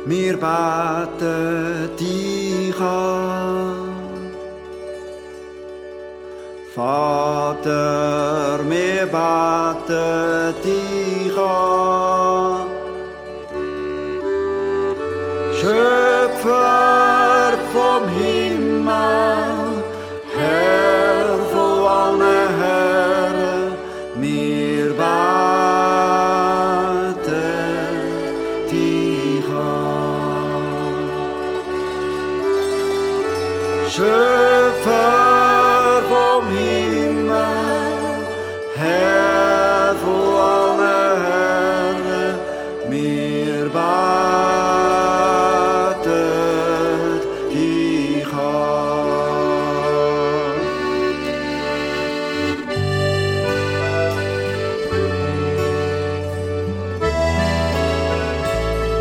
wir beten dich an. Vater, wir beten dich an. Schöpfer vom Himmel, Herr von allen Herren, wir beten dich an.